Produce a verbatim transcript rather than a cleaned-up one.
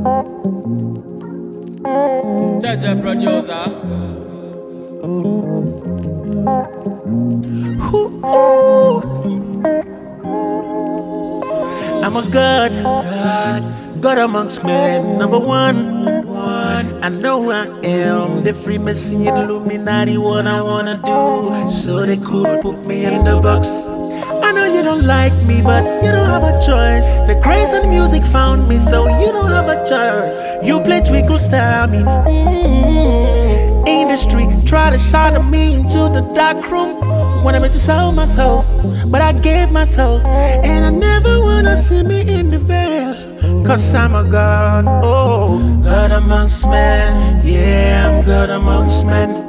Jaja producer. Ooh. I'm a god, god, God amongst men, number one, one. I know I am the Freemason Illuminati, what I wanna do, so they could put me in the box. I know you don't like me, but you don't have a choice. The grace and music found me, so you don't have a choice. You play Twinkle Star me, mm-hmm. Industry try to shadow me into the dark room when I meant to sell myself, but I gave myself, and I never wanna see me in the veil. Cause I'm a god, oh, God amongst men. Yeah, I'm God amongst men.